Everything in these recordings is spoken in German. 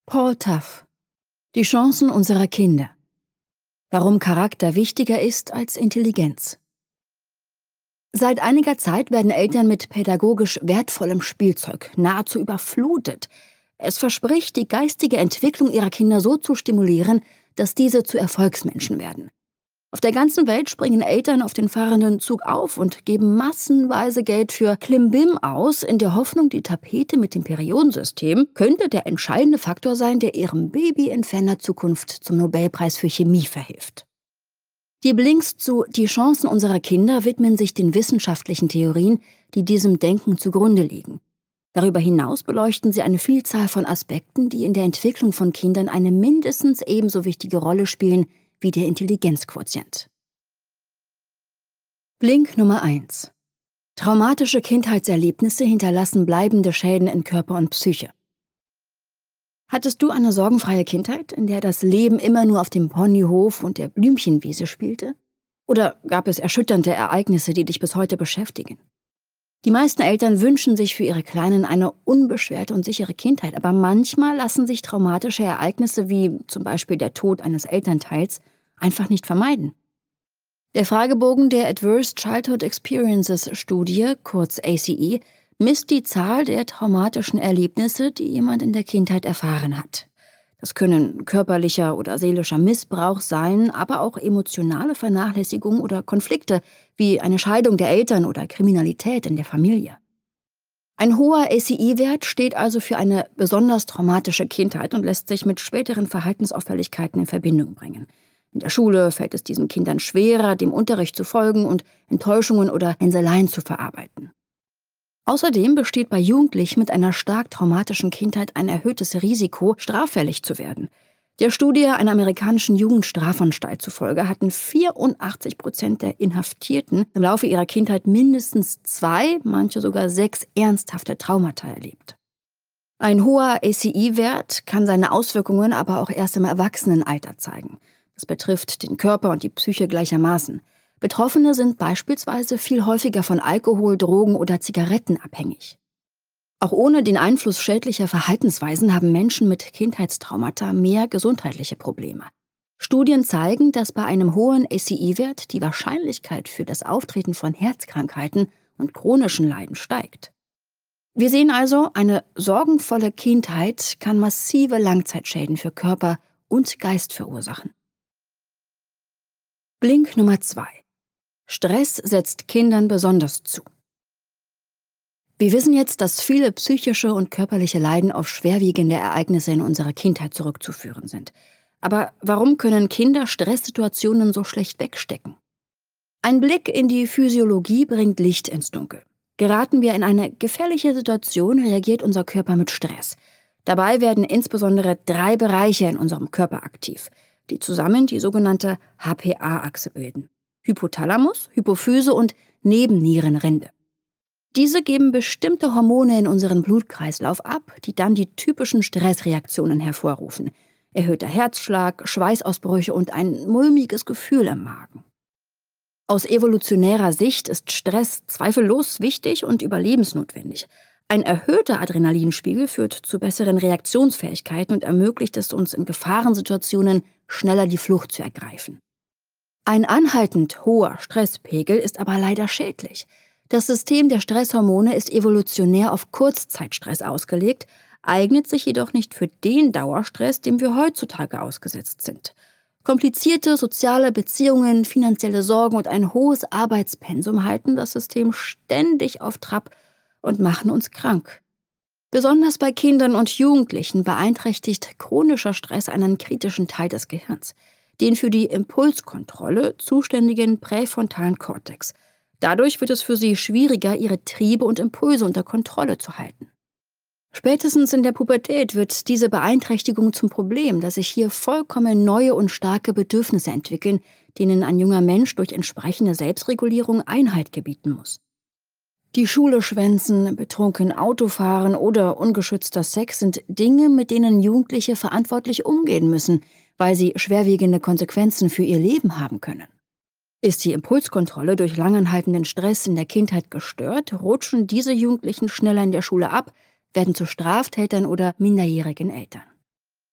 Paul Tough. Die Chancen unserer Kinder. Warum Charakter wichtiger ist als Intelligenz. Seit einiger Zeit werden Eltern mit pädagogisch wertvollem Spielzeug nahezu überflutet. Es verspricht, die geistige Entwicklung ihrer Kinder so zu stimulieren, dass diese zu Erfolgsmenschen werden. Auf der ganzen Welt springen Eltern auf den fahrenden Zug auf und geben massenweise Geld für Klimbim aus, in der Hoffnung, die Tapete mit dem Periodensystem könnte der entscheidende Faktor sein, der ihrem Baby in ferner Zukunft zum Nobelpreis für Chemie verhilft. Die Blinks zu Die Chancen unserer Kinder widmen sich den wissenschaftlichen Theorien, die diesem Denken zugrunde liegen. Darüber hinaus beleuchten sie eine Vielzahl von Aspekten, die in der Entwicklung von Kindern eine mindestens ebenso wichtige Rolle spielen wie der Intelligenzquotient. Blink Nummer 1. Traumatische Kindheitserlebnisse hinterlassen bleibende Schäden in Körper und Psyche. Hattest du eine sorgenfreie Kindheit, in der das Leben immer nur auf dem Ponyhof und der Blümchenwiese spielte? Oder gab es erschütternde Ereignisse, die dich bis heute beschäftigen? Die meisten Eltern wünschen sich für ihre Kleinen eine unbeschwerte und sichere Kindheit, aber manchmal lassen sich traumatische Ereignisse wie zum Beispiel der Tod eines Elternteils einfach nicht vermeiden. Der Fragebogen der Adverse Childhood Experiences Studie, kurz ACE, misst die Zahl der traumatischen Erlebnisse, die jemand in der Kindheit erfahren hat. Das können körperlicher oder seelischer Missbrauch sein, aber auch emotionale Vernachlässigung oder Konflikte, wie eine Scheidung der Eltern oder Kriminalität in der Familie. Ein hoher ACE-Wert steht also für eine besonders traumatische Kindheit und lässt sich mit späteren Verhaltensauffälligkeiten in Verbindung bringen. In der Schule fällt es diesen Kindern schwerer, dem Unterricht zu folgen und Enttäuschungen oder Hänseleien zu verarbeiten. Außerdem besteht bei Jugendlichen mit einer stark traumatischen Kindheit ein erhöhtes Risiko, straffällig zu werden. Der Studie einer amerikanischen Jugendstrafanstalt zufolge hatten 84% der Inhaftierten im Laufe ihrer Kindheit mindestens 2, manche sogar 6 ernsthafte Traumata erlebt. Ein hoher ACE-Wert kann seine Auswirkungen aber auch erst im Erwachsenenalter zeigen. Das betrifft den Körper und die Psyche gleichermaßen. Betroffene sind beispielsweise viel häufiger von Alkohol, Drogen oder Zigaretten abhängig. Auch ohne den Einfluss schädlicher Verhaltensweisen haben Menschen mit Kindheitstraumata mehr gesundheitliche Probleme. Studien zeigen, dass bei einem hohen ACE-Wert die Wahrscheinlichkeit für das Auftreten von Herzkrankheiten und chronischen Leiden steigt. Wir sehen also, eine sorgenvolle Kindheit kann massive Langzeitschäden für Körper und Geist verursachen. Blink Nummer 2. Stress setzt Kindern besonders zu. Wir wissen jetzt, dass viele psychische und körperliche Leiden auf schwerwiegende Ereignisse in unserer Kindheit zurückzuführen sind. Aber warum können Kinder Stresssituationen so schlecht wegstecken? Ein Blick in die Physiologie bringt Licht ins Dunkel. Geraten wir in eine gefährliche Situation, reagiert unser Körper mit Stress. Dabei werden insbesondere 3 Bereiche in unserem Körper aktiv, die zusammen die sogenannte HPA-Achse bilden: Hypothalamus, Hypophyse und Nebennierenrinde. Diese geben bestimmte Hormone in unseren Blutkreislauf ab, die dann die typischen Stressreaktionen hervorrufen: erhöhter Herzschlag, Schweißausbrüche und ein mulmiges Gefühl im Magen. Aus evolutionärer Sicht ist Stress zweifellos wichtig und überlebensnotwendig. Ein erhöhter Adrenalinspiegel führt zu besseren Reaktionsfähigkeiten und ermöglicht es uns in Gefahrensituationen schneller die Flucht zu ergreifen. Ein anhaltend hoher Stresspegel ist aber leider schädlich. Das System der Stresshormone ist evolutionär auf Kurzzeitstress ausgelegt, eignet sich jedoch nicht für den Dauerstress, dem wir heutzutage ausgesetzt sind. Komplizierte soziale Beziehungen, finanzielle Sorgen und ein hohes Arbeitspensum halten das System ständig auf Trab und machen uns krank. Besonders bei Kindern und Jugendlichen beeinträchtigt chronischer Stress einen kritischen Teil des Gehirns, den für die Impulskontrolle zuständigen präfrontalen Kortex. Dadurch wird es für sie schwieriger, ihre Triebe und Impulse unter Kontrolle zu halten. Spätestens in der Pubertät wird diese Beeinträchtigung zum Problem, da sich hier vollkommen neue und starke Bedürfnisse entwickeln, denen ein junger Mensch durch entsprechende Selbstregulierung Einhalt gebieten muss. Die Schule schwänzen, betrunken Autofahren oder ungeschützter Sex sind Dinge, mit denen Jugendliche verantwortlich umgehen müssen, weil sie schwerwiegende Konsequenzen für ihr Leben haben können. Ist die Impulskontrolle durch langanhaltenden Stress in der Kindheit gestört, rutschen diese Jugendlichen schneller in der Schule ab, werden zu Straftätern oder minderjährigen Eltern.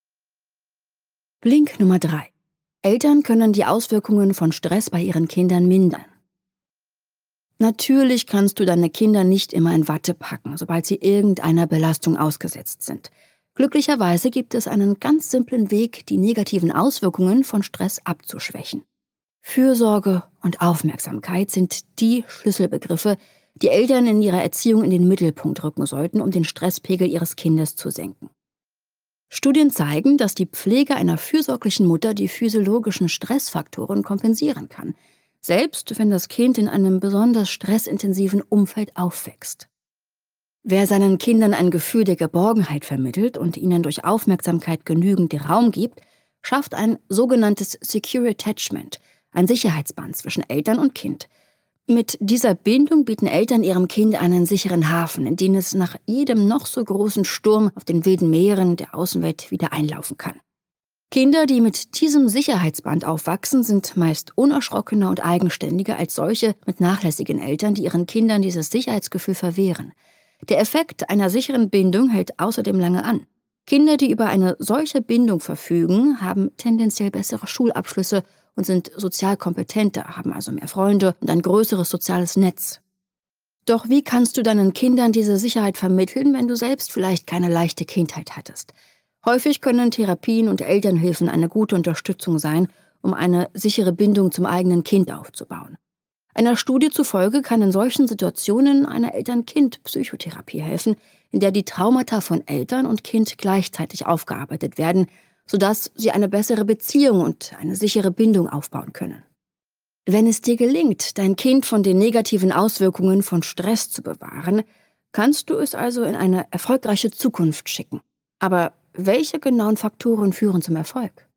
Blink Nummer 3. Eltern können die Auswirkungen von Stress bei ihren Kindern mindern. Natürlich kannst du deine Kinder nicht immer in Watte packen, sobald sie irgendeiner Belastung ausgesetzt sind. Glücklicherweise gibt es einen ganz simplen Weg, die negativen Auswirkungen von Stress abzuschwächen. Fürsorge und Aufmerksamkeit sind die Schlüsselbegriffe, die Eltern in ihrer Erziehung in den Mittelpunkt rücken sollten, um den Stresspegel ihres Kindes zu senken. Studien zeigen, dass die Pflege einer fürsorglichen Mutter die physiologischen Stressfaktoren kompensieren kann, selbst wenn das Kind in einem besonders stressintensiven Umfeld aufwächst. Wer seinen Kindern ein Gefühl der Geborgenheit vermittelt und ihnen durch Aufmerksamkeit genügend Raum gibt, schafft ein sogenanntes Secure Attachment, ein Sicherheitsband zwischen Eltern und Kind. Mit dieser Bindung bieten Eltern ihrem Kind einen sicheren Hafen, in den es nach jedem noch so großen Sturm auf den wilden Meeren der Außenwelt wieder einlaufen kann. Kinder, die mit diesem Sicherheitsband aufwachsen, sind meist unerschrockener und eigenständiger als solche mit nachlässigen Eltern, die ihren Kindern dieses Sicherheitsgefühl verwehren. Der Effekt einer sicheren Bindung hält außerdem lange an. Kinder, die über eine solche Bindung verfügen, haben tendenziell bessere Schulabschlüsse und sind sozial kompetenter, haben also mehr Freunde und ein größeres soziales Netz. Doch wie kannst du deinen Kindern diese Sicherheit vermitteln, wenn du selbst vielleicht keine leichte Kindheit hattest? Häufig können Therapien und Elternhilfen eine gute Unterstützung sein, um eine sichere Bindung zum eigenen Kind aufzubauen. Einer Studie zufolge kann in solchen Situationen eine Eltern-Kind-Psychotherapie helfen, in der die Traumata von Eltern und Kind gleichzeitig aufgearbeitet werden, sodass sie eine bessere Beziehung und eine sichere Bindung aufbauen können. Wenn es dir gelingt, dein Kind von den negativen Auswirkungen von Stress zu bewahren, kannst du es also in eine erfolgreiche Zukunft schicken. Aber welche genauen Faktoren führen zum Erfolg?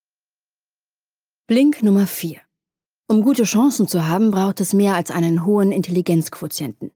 Blink Nummer 4. Um gute Chancen zu haben, braucht es mehr als einen hohen Intelligenzquotienten.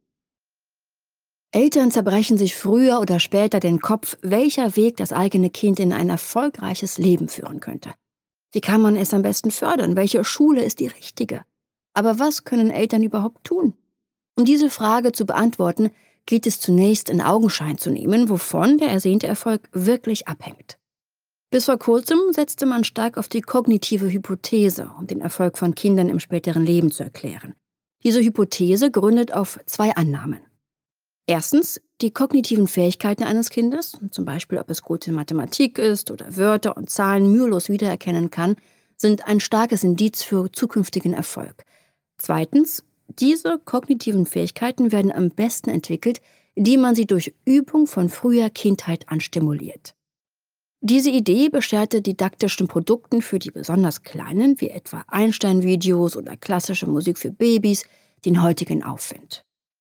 Eltern zerbrechen sich früher oder später den Kopf, welcher Weg das eigene Kind in ein erfolgreiches Leben führen könnte. Wie kann man es am besten fördern? Welche Schule ist die richtige? Aber was können Eltern überhaupt tun? Um diese Frage zu beantworten, gilt es zunächst in Augenschein zu nehmen, wovon der ersehnte Erfolg wirklich abhängt. Bis vor kurzem setzte man stark auf die kognitive Hypothese, um den Erfolg von Kindern im späteren Leben zu erklären. Diese Hypothese gründet auf zwei Annahmen. Erstens, die kognitiven Fähigkeiten eines Kindes, zum Beispiel ob es gut in Mathematik ist oder Wörter und Zahlen mühelos wiedererkennen kann, sind ein starkes Indiz für zukünftigen Erfolg. Zweitens, diese kognitiven Fähigkeiten werden am besten entwickelt, indem man sie durch Übung von früher Kindheit an stimuliert. Diese Idee bescherte didaktischen Produkten für die besonders Kleinen, wie etwa Einstein-Videos oder klassische Musik für Babys, den heutigen Aufwind.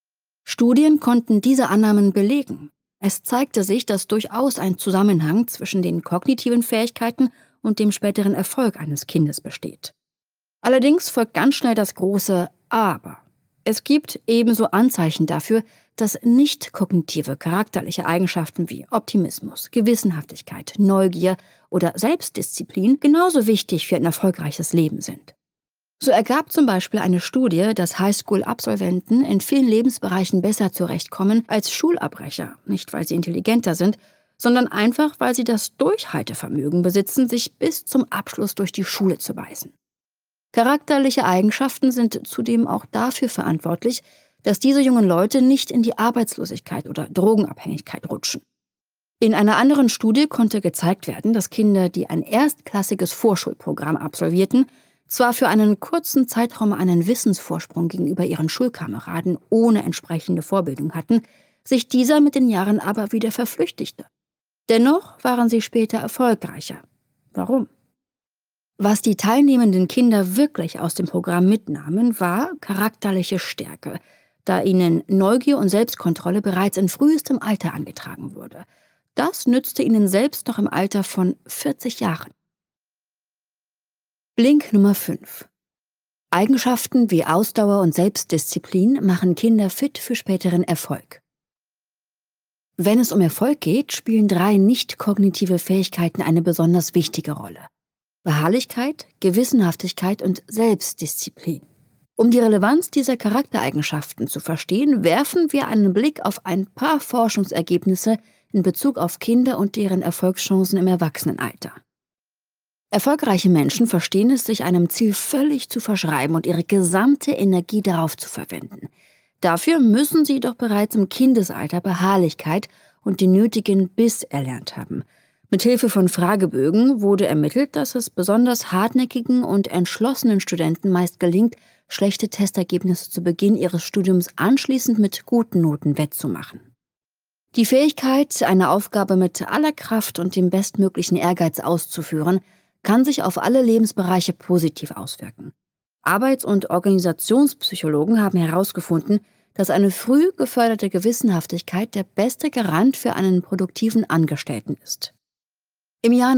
Studien konnten diese Annahmen belegen. Es zeigte sich, dass durchaus ein Zusammenhang zwischen den kognitiven Fähigkeiten und dem späteren Erfolg eines Kindes besteht. Allerdings folgt ganz schnell das große Aber. Es gibt ebenso Anzeichen dafür, dass nicht kognitive charakterliche Eigenschaften wie Optimismus, Gewissenhaftigkeit, Neugier oder Selbstdisziplin genauso wichtig für ein erfolgreiches Leben sind. So ergab zum Beispiel eine Studie, dass Highschool-Absolventen in vielen Lebensbereichen besser zurechtkommen als Schulabbrecher, nicht weil sie intelligenter sind, sondern einfach, weil sie das Durchhaltevermögen besitzen, sich bis zum Abschluss durch die Schule zu beißen. Charakterliche Eigenschaften sind zudem auch dafür verantwortlich, dass diese jungen Leute nicht in die Arbeitslosigkeit oder Drogenabhängigkeit rutschen. In einer anderen Studie konnte gezeigt werden, dass Kinder, die ein erstklassiges Vorschulprogramm absolvierten, zwar für einen kurzen Zeitraum einen Wissensvorsprung gegenüber ihren Schulkameraden ohne entsprechende Vorbildung hatten, sich dieser mit den Jahren aber wieder verflüchtigte. Dennoch waren sie später erfolgreicher. Warum? Was die teilnehmenden Kinder wirklich aus dem Programm mitnahmen, war charakterliche Stärke, da ihnen Neugier und Selbstkontrolle bereits in frühestem Alter angetragen wurde. Das nützte ihnen selbst noch im Alter von 40 Jahren. Blink Nummer 5. Eigenschaften wie Ausdauer und Selbstdisziplin machen Kinder fit für späteren Erfolg. Wenn es um Erfolg geht, spielen 3 nicht-kognitive Fähigkeiten eine besonders wichtige Rolle: Beharrlichkeit, Gewissenhaftigkeit und Selbstdisziplin. Um die Relevanz dieser Charaktereigenschaften zu verstehen, werfen wir einen Blick auf ein paar Forschungsergebnisse in Bezug auf Kinder und deren Erfolgschancen im Erwachsenenalter. Erfolgreiche Menschen verstehen es, sich einem Ziel völlig zu verschreiben und ihre gesamte Energie darauf zu verwenden. Dafür müssen sie doch bereits im Kindesalter Beharrlichkeit und den nötigen Biss erlernt haben. Mithilfe von Fragebögen wurde ermittelt, dass es besonders hartnäckigen und entschlossenen Studenten meist gelingt, schlechte Testergebnisse zu Beginn ihres Studiums anschließend mit guten Noten wettzumachen. Die Fähigkeit, eine Aufgabe mit aller Kraft und dem bestmöglichen Ehrgeiz auszuführen, kann sich auf alle Lebensbereiche positiv auswirken. Arbeits- und Organisationspsychologen haben herausgefunden, dass eine früh geförderte Gewissenhaftigkeit der beste Garant für einen produktiven Angestellten ist. Im Jahr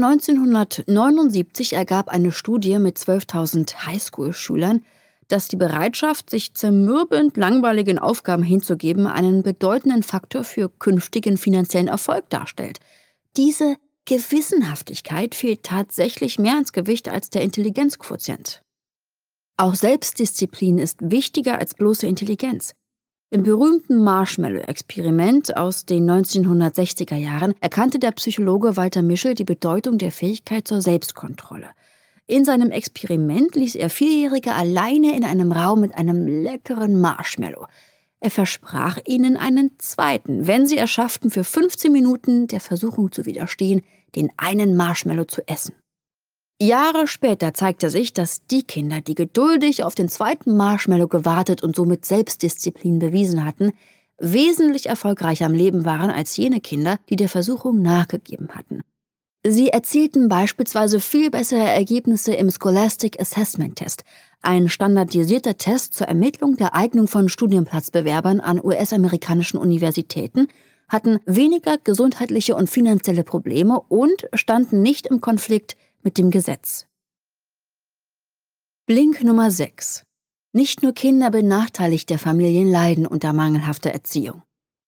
1979 ergab eine Studie mit 12.000 Highschool-Schülern, dass die Bereitschaft, sich zermürbend langweiligen Aufgaben hinzugeben, einen bedeutenden Faktor für künftigen finanziellen Erfolg darstellt. Diese Gewissenhaftigkeit fehlt tatsächlich mehr ans Gewicht als der Intelligenzquotient. Auch Selbstdisziplin ist wichtiger als bloße Intelligenz. Im berühmten Marshmallow-Experiment aus den 1960er Jahren erkannte der Psychologe Walter Mischel die Bedeutung der Fähigkeit zur Selbstkontrolle. In seinem Experiment ließ er Vierjährige alleine in einem Raum mit einem leckeren Marshmallow. Er versprach ihnen einen zweiten, wenn sie es schafften, für 15 Minuten der Versuchung zu widerstehen, den einen Marshmallow zu essen. Jahre später zeigte sich, dass die Kinder, die geduldig auf den zweiten Marshmallow gewartet und somit Selbstdisziplin bewiesen hatten, wesentlich erfolgreicher im Leben waren als jene Kinder, die der Versuchung nachgegeben hatten. Sie erzielten beispielsweise viel bessere Ergebnisse im Scholastic Assessment Test, ein standardisierter Test zur Ermittlung der Eignung von Studienplatzbewerbern an US-amerikanischen Universitäten, hatten weniger gesundheitliche und finanzielle Probleme und standen nicht im Konflikt mit dem Gesetz. Blink Nummer 6. Nicht nur Kinder benachteiligter Familien leiden unter mangelhafter Erziehung.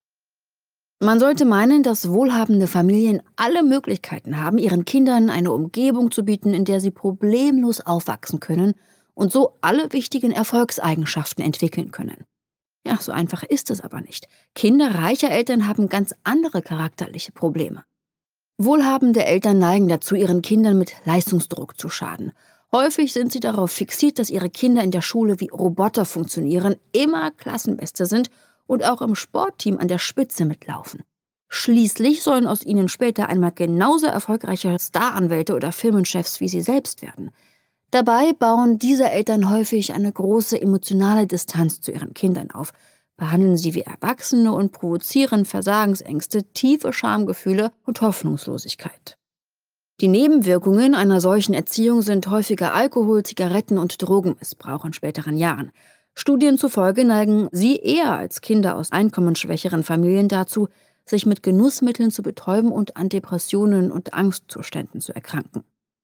Man sollte meinen, dass wohlhabende Familien alle Möglichkeiten haben, ihren Kindern eine Umgebung zu bieten, in der sie problemlos aufwachsen können und so alle wichtigen Erfolgseigenschaften entwickeln können. Ja, so einfach ist es aber nicht. Kinder reicher Eltern haben ganz andere charakterliche Probleme. Wohlhabende Eltern neigen dazu, ihren Kindern mit Leistungsdruck zu schaden. Häufig sind sie darauf fixiert, dass ihre Kinder in der Schule wie Roboter funktionieren, immer Klassenbeste sind und auch im Sportteam an der Spitze mitlaufen. Schließlich sollen aus ihnen später einmal genauso erfolgreiche Staranwälte oder Firmenchefs wie sie selbst werden. Dabei bauen diese Eltern häufig eine große emotionale Distanz zu ihren Kindern auf, behandeln sie wie Erwachsene und provozieren Versagensängste, tiefe Schamgefühle und Hoffnungslosigkeit. Die Nebenwirkungen einer solchen Erziehung sind häufiger Alkohol-, Zigaretten- und Drogenmissbrauch in späteren Jahren. Studien zufolge neigen sie eher als Kinder aus einkommensschwächeren Familien dazu, sich mit Genussmitteln zu betäuben und an Depressionen und Angstzuständen zu erkranken.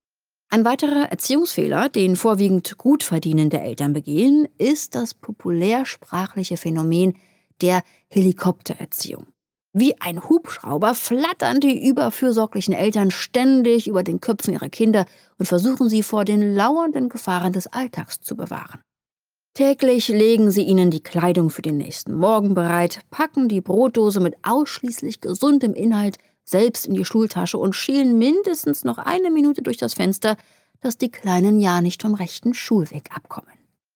Ein weiterer Erziehungsfehler, den vorwiegend gut verdienende Eltern begehen, ist das populärsprachliche Phänomen der Helikoptererziehung. Wie ein Hubschrauber flattern die überfürsorglichen Eltern ständig über den Köpfen ihrer Kinder und versuchen sie vor den lauernden Gefahren des Alltags zu bewahren. Täglich legen sie ihnen die Kleidung für den nächsten Morgen bereit, packen die Brotdose mit ausschließlich gesundem Inhalt selbst in die Schultasche und schielen mindestens noch eine Minute durch das Fenster, dass die Kleinen ja nicht vom rechten Schulweg abkommen.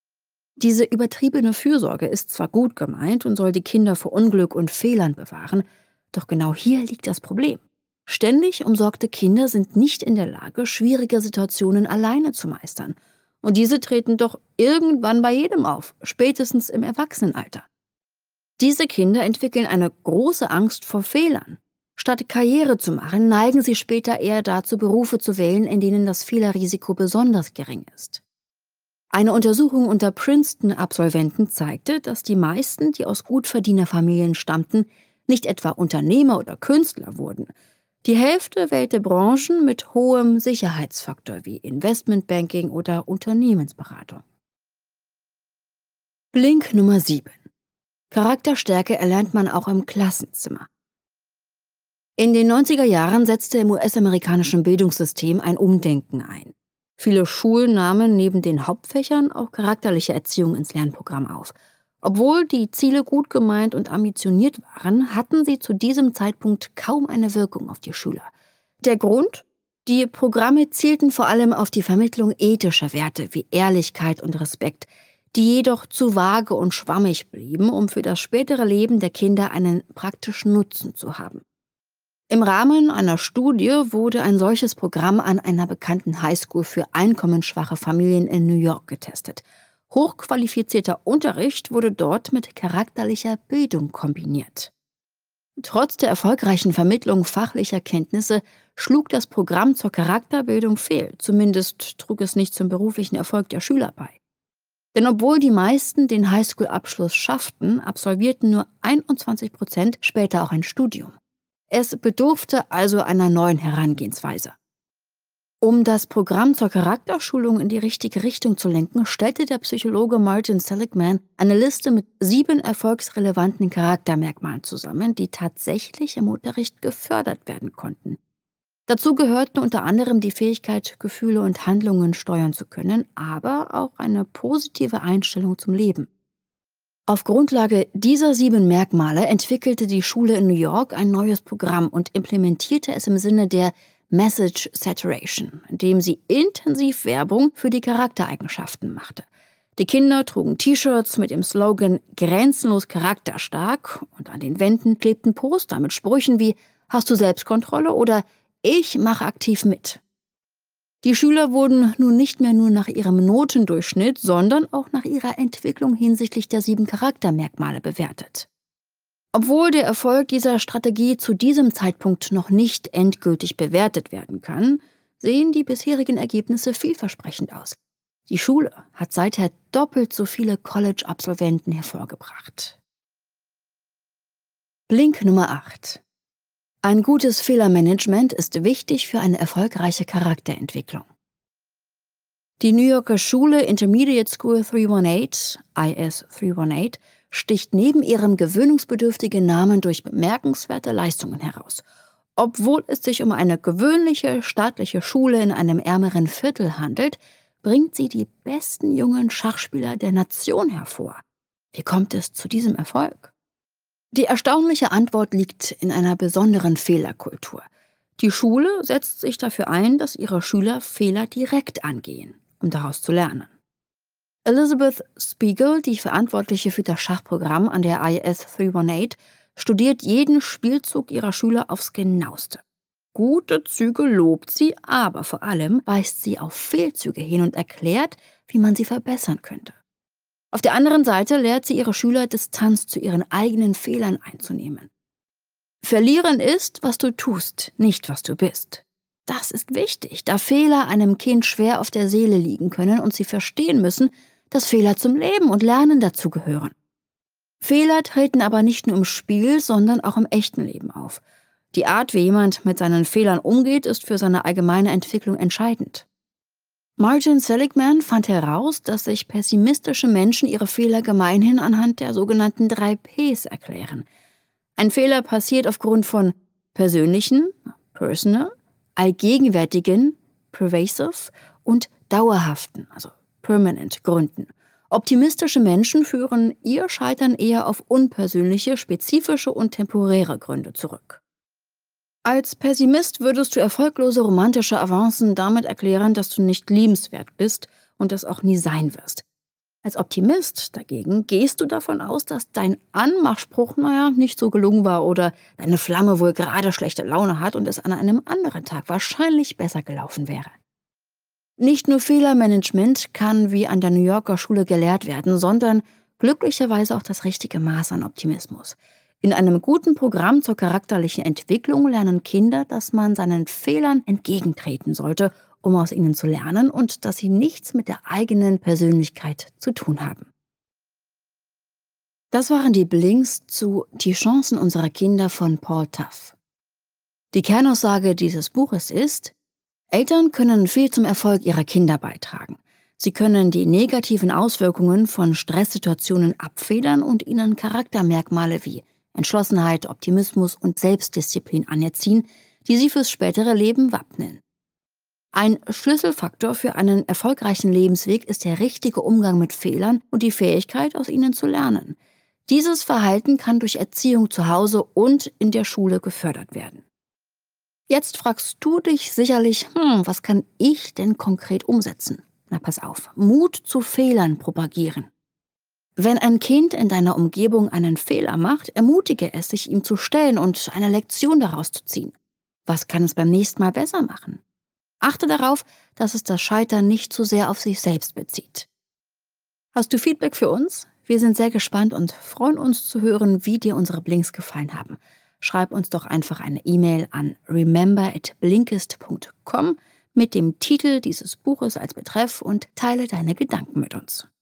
Diese übertriebene Fürsorge ist zwar gut gemeint und soll die Kinder vor Unglück und Fehlern bewahren, doch genau hier liegt das Problem. Ständig umsorgte Kinder sind nicht in der Lage, schwierige Situationen alleine zu meistern. Und diese treten doch irgendwann bei jedem auf, spätestens im Erwachsenenalter. Diese Kinder entwickeln eine große Angst vor Fehlern. Statt Karriere zu machen, neigen sie später eher dazu, Berufe zu wählen, in denen das Fehlerrisiko besonders gering ist. Eine Untersuchung unter Princeton-Absolventen zeigte, dass die meisten, die aus Gutverdienerfamilien stammten, nicht etwa Unternehmer oder Künstler wurden. Die Hälfte wählte Branchen mit hohem Sicherheitsfaktor wie Investmentbanking oder Unternehmensberatung. Blink Nummer 7. Charakterstärke erlernt man auch im Klassenzimmer. In den 90er Jahren setzte im US-amerikanischen Bildungssystem ein Umdenken ein. Viele Schulen nahmen neben den Hauptfächern auch charakterliche Erziehung ins Lernprogramm auf. Obwohl die Ziele gut gemeint und ambitioniert waren, hatten sie zu diesem Zeitpunkt kaum eine Wirkung auf die Schüler. Der Grund? Die Programme zielten vor allem auf die Vermittlung ethischer Werte wie Ehrlichkeit und Respekt, die jedoch zu vage und schwammig blieben, um für das spätere Leben der Kinder einen praktischen Nutzen zu haben. Im Rahmen einer Studie wurde ein solches Programm an einer bekannten Highschool für einkommensschwache Familien in New York getestet. Hochqualifizierter Unterricht wurde dort mit charakterlicher Bildung kombiniert. Trotz der erfolgreichen Vermittlung fachlicher Kenntnisse schlug das Programm zur Charakterbildung fehl. Zumindest trug es nicht zum beruflichen Erfolg der Schüler bei. Denn obwohl die meisten den Highschool-Abschluss schafften, absolvierten nur 21% später auch ein Studium. Es bedurfte also einer neuen Herangehensweise. Um das Programm zur Charakterschulung in die richtige Richtung zu lenken, stellte der Psychologe Martin Seligman eine Liste mit 7 erfolgsrelevanten Charaktermerkmalen zusammen, die tatsächlich im Unterricht gefördert werden konnten. Dazu gehörten unter anderem die Fähigkeit, Gefühle und Handlungen steuern zu können, aber auch eine positive Einstellung zum Leben. Auf Grundlage dieser 7 Merkmale entwickelte die Schule in New York ein neues Programm und implementierte es im Sinne der Message Saturation, indem sie intensiv Werbung für die Charaktereigenschaften machte. Die Kinder trugen T-Shirts mit dem Slogan „Grenzenlos charakterstark“ und an den Wänden klebten Poster mit Sprüchen wie „Hast du Selbstkontrolle?“ oder „Ich mache aktiv mit“. Die Schüler wurden nun nicht mehr nur nach ihrem Notendurchschnitt, sondern auch nach ihrer Entwicklung hinsichtlich der 7 Charaktermerkmale bewertet. Obwohl der Erfolg dieser Strategie zu diesem Zeitpunkt noch nicht endgültig bewertet werden kann, sehen die bisherigen Ergebnisse vielversprechend aus. Die Schule hat seither doppelt so viele College-Absolventen hervorgebracht. Blink Nummer 8. Ein gutes Fehlermanagement ist wichtig für eine erfolgreiche Charakterentwicklung. Die New Yorker Schule Intermediate School 318, IS 318, sticht neben ihrem gewöhnungsbedürftigen Namen durch bemerkenswerte Leistungen heraus. Obwohl es sich um eine gewöhnliche staatliche Schule in einem ärmeren Viertel handelt, bringt sie die besten jungen Schachspieler der Nation hervor. Wie kommt es zu diesem Erfolg? Die erstaunliche Antwort liegt in einer besonderen Fehlerkultur. Die Schule setzt sich dafür ein, dass ihre Schüler Fehler direkt angehen, um daraus zu lernen. Elizabeth Spiegel, die Verantwortliche für das Schachprogramm an der IS 318, studiert jeden Spielzug ihrer Schüler aufs Genaueste. Gute Züge lobt sie, aber vor allem weist sie auf Fehlzüge hin und erklärt, wie man sie verbessern könnte. Auf der anderen Seite lehrt sie ihre Schüler, Distanz zu ihren eigenen Fehlern einzunehmen. Verlieren ist, was du tust, nicht was du bist. Das ist wichtig, da Fehler einem Kind schwer auf der Seele liegen können und sie verstehen müssen, dass Fehler zum Leben und Lernen dazugehören. Fehler treten aber nicht nur im Spiel, sondern auch im echten Leben auf. Die Art, wie jemand mit seinen Fehlern umgeht, ist für seine allgemeine Entwicklung entscheidend. Martin Seligman fand heraus, dass sich pessimistische Menschen ihre Fehler gemeinhin anhand der sogenannten 3 Ps erklären. Ein Fehler passiert aufgrund von persönlichen, personal, allgegenwärtigen, pervasive und dauerhaften, also permanent Gründen. Optimistische Menschen führen ihr Scheitern eher auf unpersönliche, spezifische und temporäre Gründe zurück. Als Pessimist würdest du erfolglose romantische Avancen damit erklären, dass du nicht liebenswert bist und das auch nie sein wirst. Als Optimist dagegen gehst du davon aus, dass dein Anmachspruch, nicht so gelungen war oder deine Flamme wohl gerade schlechte Laune hat und es an einem anderen Tag wahrscheinlich besser gelaufen wäre. Nicht nur Fehlermanagement kann wie an der New Yorker Schule gelehrt werden, sondern glücklicherweise auch das richtige Maß an Optimismus. In einem guten Programm zur charakterlichen Entwicklung lernen Kinder, dass man seinen Fehlern entgegentreten sollte, um aus ihnen zu lernen und dass sie nichts mit der eigenen Persönlichkeit zu tun haben. Das waren die Blinks zu Die Chancen unserer Kinder von Paul Tough. Die Kernaussage dieses Buches ist: Eltern können viel zum Erfolg ihrer Kinder beitragen. Sie können die negativen Auswirkungen von Stresssituationen abfedern und ihnen Charaktermerkmale wie Entschlossenheit, Optimismus und Selbstdisziplin anerziehen, die sie fürs spätere Leben wappnen. Ein Schlüsselfaktor für einen erfolgreichen Lebensweg ist der richtige Umgang mit Fehlern und die Fähigkeit, aus ihnen zu lernen. Dieses Verhalten kann durch Erziehung zu Hause und in der Schule gefördert werden. Jetzt fragst du dich sicherlich, was kann ich denn konkret umsetzen? Na, pass auf. Mut zu Fehlern propagieren. Wenn ein Kind in deiner Umgebung einen Fehler macht, ermutige es, sich ihm zu stellen und eine Lektion daraus zu ziehen. Was kann es beim nächsten Mal besser machen? Achte darauf, dass es das Scheitern nicht zu sehr auf sich selbst bezieht. Hast du Feedback für uns? Wir sind sehr gespannt und freuen uns zu hören, wie dir unsere Blinks gefallen haben. Schreib uns doch einfach eine E-Mail an remember@blinkist.com mit dem Titel dieses Buches als Betreff und teile deine Gedanken mit uns.